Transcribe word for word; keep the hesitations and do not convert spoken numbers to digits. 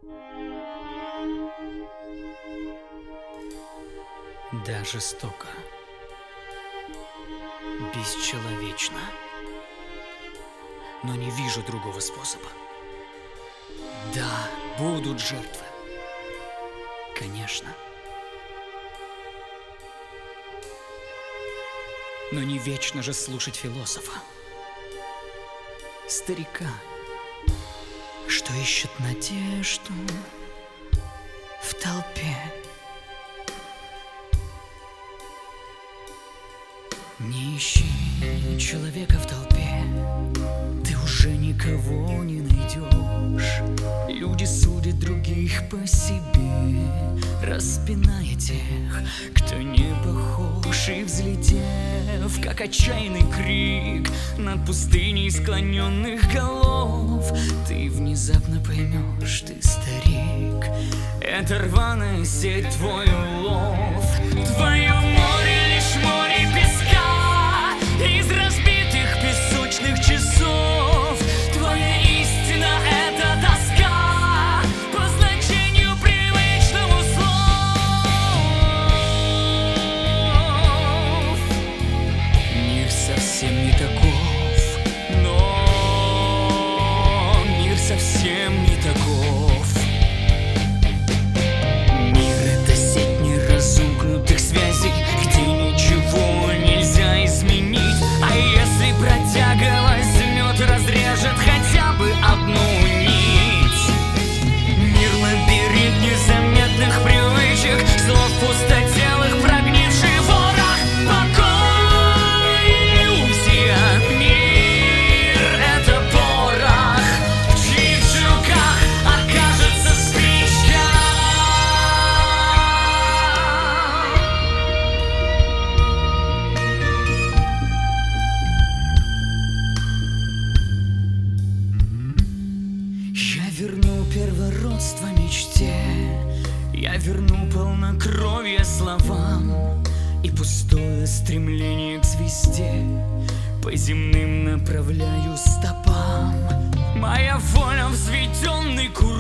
Да, жестоко, бесчеловечно, но не вижу другого способа. Да, будут жертвы, конечно, но не вечно же слушать философа, старика, что ищет надежду в толпе. Не ищи человека в толпе, ты уже никого не найдешь. Люди судят других по себе, распиная тех, кто не похож. И взлетев, как отчаянный крик над пустыней склоненных голов, ты внезапно поймешь, ты старик, это рваная сеть, твой улов. Твое море лишь море песка из разбитых песочных часов. Твоя истина — это тоска по значению привычному слов. Мир совсем не таков, но мир совсем не таков. Мир — это сеть неразомкнутых связей, где ничего нельзя изменить. А если протяга возьмет и разрежет хотя бы одну нить? Мир — лабиринт незаметных привычек, слов пустотелых, прогнивший ворох, покой, иллюзия. Мир — это порох, в чьих руках окажется спичка. Я верну первородство мечте, я верну полнокровие словам и пустое стремление к звезде. По земным направляю стопам. Моя воля — взведенный курок,